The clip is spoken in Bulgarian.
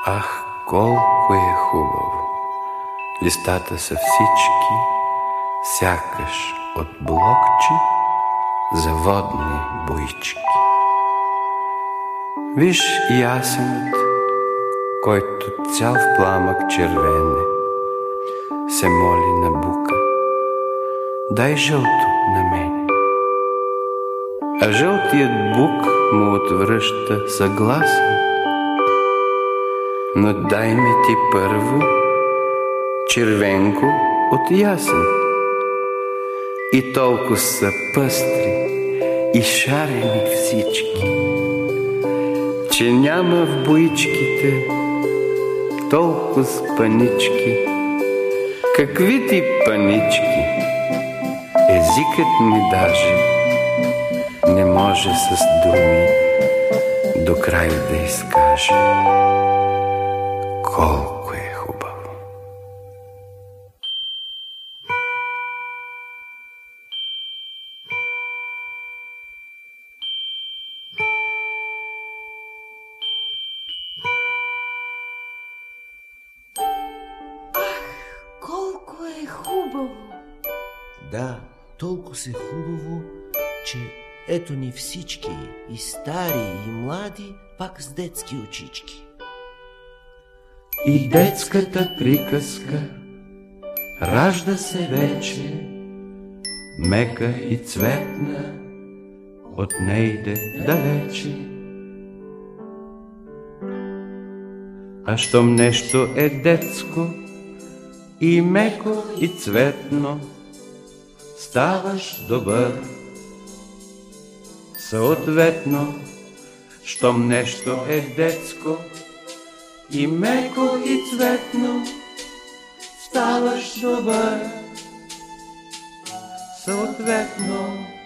Ах, колко е хубаво! Листата са всички, сякаш от блокче за водни бойчики. Виж и ясенът, който цял в пламък червен е, се моли на бука: дай жълто на мен. А жълтият бук му отвръща съгласен: но дай ми ти първо червенко от ясен. И толкова са пъстри и шарени всички, че няма в боичките толкова панички. Какви ти панички? Езикът ми даже не може с думи до край да изкаже колко е хубаво. Колко е хубаво! Да, толкова се хубаво, че ето ни всички, и стари, и млади, пак с детски очички. И детската приказка ражда се вече, мека и цветна, от нейде далече. А щом нещо е детско и меко и цветно, ставаш добър. Съответно, щом нещо е детско и меко и цветно, ставаш добър. Съответно,